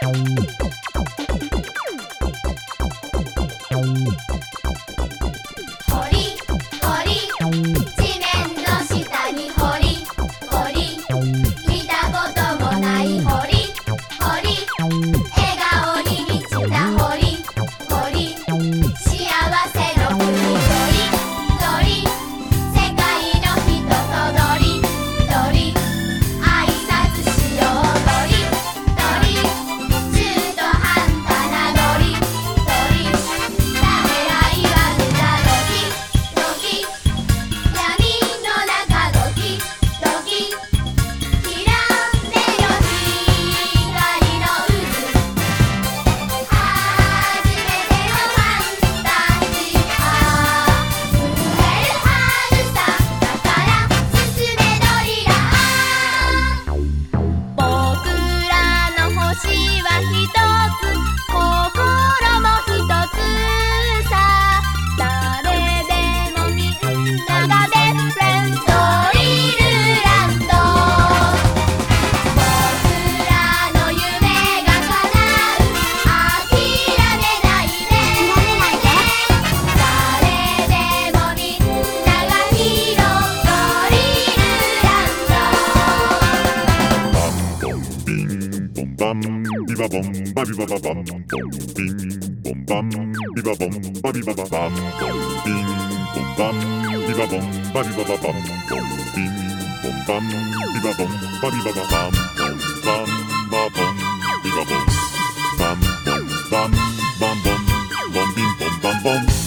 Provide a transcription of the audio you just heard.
ほりほり地面の下にほりほり見たこともないほりほり笑顔に満ちたほりほり幸せの国どりどり世界の人とどりどり挨拶しようどりどり中途半端などりどりためらいは無駄どきどき闇の中どきどききらめよ光の渦初めてのファンタジア震える春さだから進めドリラ僕らの星はひとつ心もひとつさ誰でもみんながベストフレンドドリルランド僕らの夢が叶う諦めないで誰でもみんながヒーロードリルランドビンボンバンビバボンバビバババンボンビンボンバンビバボンバビバババンボンビンボンバンビバボンバビバババンボンビンボンバンビバボンバビバババンボンバンバボンビバボンバンボンバンバンボンボンビンボンバンボン